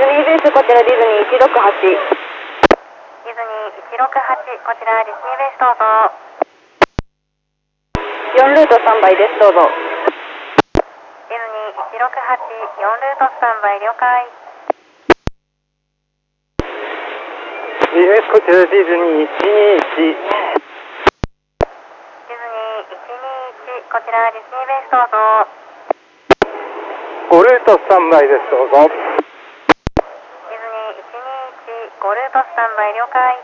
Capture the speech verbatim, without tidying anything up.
ズニーベース、こちらディズニーいちろくはち。 ディズニーいちろくはち、こちらディズニーベースどうぞ。 よんルートスタンバイです、どうぞ。 ディズニーいちろくはち、よんルートスタンバイ了解。 ディズニーベース、こちらディズニーいちにいち。 ディズニーいちにいち、こちらディズニーベースどうぞ。 ごルートスタンバイです、どうぞ。 ディズニーいちにいち、ごルートスタンバイ了解。